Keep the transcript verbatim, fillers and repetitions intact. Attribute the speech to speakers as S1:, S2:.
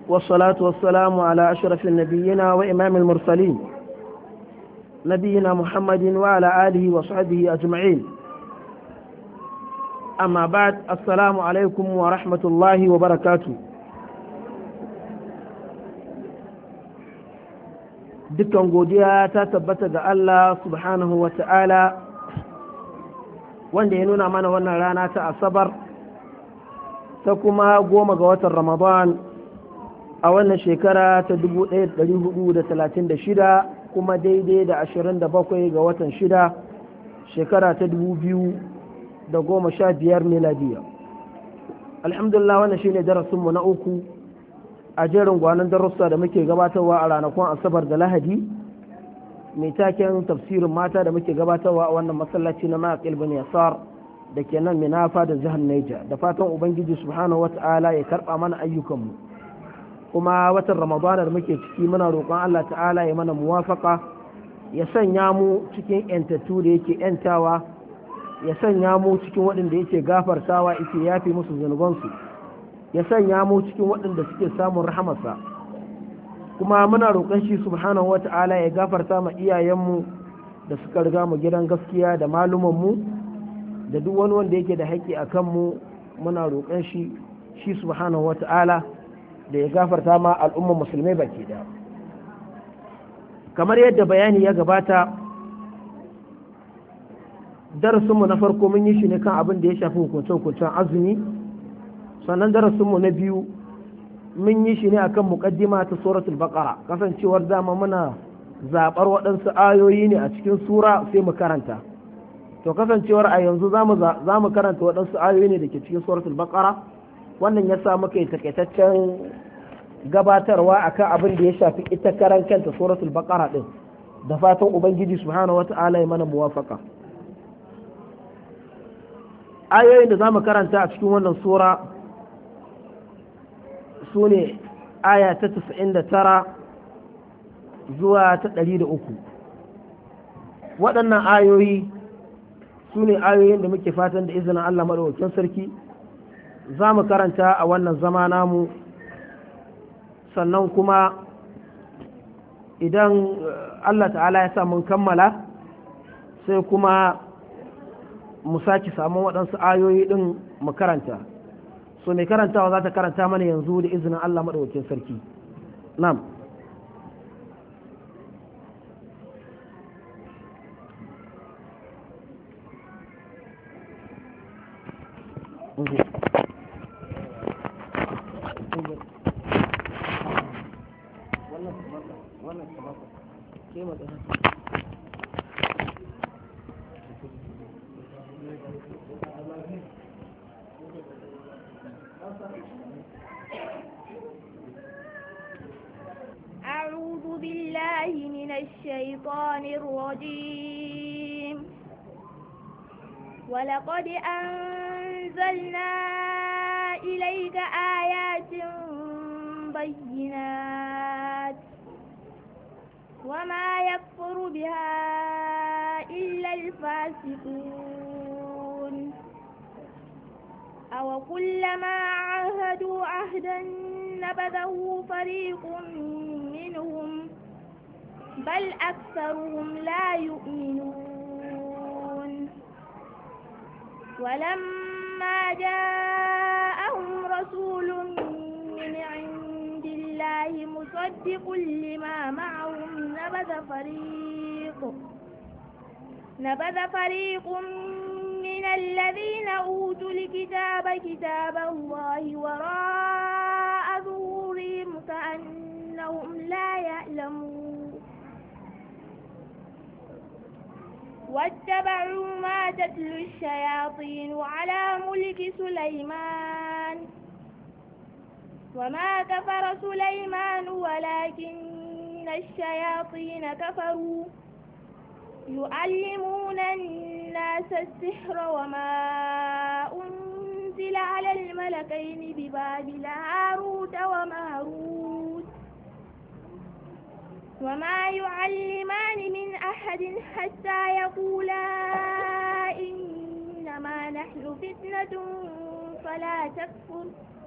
S1: والصلاة والسلام على أشرف النبيين وإمام المرسلين نبينا محمد وعلى آله وصحبه أجمعين. أما بعد، السلام عليكم ورحمة الله وبركاته. dukkan godiya ta tabbata ga Allah subhanahu wa ta'ala wanda ya nuna mana wannan rana ta asabar ta kuma goma ga watan Ramadan a wannan shekara ta dubu ɗaya da ɗari hudu da talatin da shida kuma daidai da ashirin da bakwai ga watan shida shekara ta dubu biyu da goma sha biyar miladiya. Alhamdulillah, wannan shine darasinmu na uku a jerin gwanon darussa da muke gabatarwa a ranakun asabar da lahadi mai taken tafsirin mata da muke gabatarwa a wannan masallaci na Maqil bin Yasar da ke nan Minafa da jihar Niger. Da fatan Ubangiji subhanahu wata'ala ya karba mana ayyukanmu, kuma watan Ramadana da muke ciki muna roƙon Allah ta'ala ya mana muwafaka, ya sanya mu cikin yantattu da yake yantawa, ya sanya mu cikin waɗanda yake gafartawa, yake yafi musu zunubansu, ya sanya mu cikin waɗanda suke samun rahamarsa. Kuma muna roƙon shi subhanahu wata'ala ya gafarta ma iyayenmu da suka riga mu gidan gaskiya da malumanmu da duk wani wanda yake da haƙƙi a kanmu. Muna roƙon shi shi subhanahu wata'ala da ya gafarta ma al'ummar musulmai baki ɗaya. Kamar yadda bayani ya gabata, darasinmu na farko mun yi shi ne kan abin da ya shafi hukunce-hukuncen azumi, sannan darasinmu na biyu mun yi shi ne akan muqaddima ta suratul baqara, kasancewar dama muna zabar waɗansu ayoyi ne a cikin sura sai mu karanta. To kasancewar a yanzu za mu karanta waɗansu ayoyi ne da ke cikin suratul baqara, wannan ya sa muka yi takaitaccen gabatarwa akan abin da ya shafi ita karan kanta suratul baqara din, da fatan ubangiji subhanahu wata'ala ya mana muwafaka. Ayoyin da za mu karanta a cikin wannan sura su ne aya ta tasa'in da tara zuwa ta ɗari da uku. Waɗannan ayoyi su ne ayoyin da muke fatan da izinin Allah maɗaukakin sarki za mu karanta a wannan zama namu, sannan kuma idan Allah ta'ala ya sa mun kammala sai kuma mu sake samun waɗansu ayoyi ɗin mu karanta. So mai karantawa za ta karanta mana yanzu da izinin Allah maɗaukakin sarki. Nam.
S2: أعوذ بالله من الشيطان الرجيم. ولقد أنزلنا إليك آيات بينات وما يكفر بها إلا الفاسقون. أو كلما عاهدوا عهدا نبذه فريق منهم بل أكثرهم لا يؤمنون. ولما جاءهم رسول من عند الله مصدق لما معهم نبذ فريق نبذ فريق من الذين أوتوا الكتاب كتاب الله وراء ظهورهم كأنهم لا يعلمون. واتبعوا ما تتلو الشياطين على ملك سليمان وما كفر سليمان ولكن الشياطين كفروا يعلمون الناس السحر وما أنزل على الملكين ببابل هاروت وماروت وما يعلمان من أحد حتى يقولا إنما نحن فتنة فلا تكفر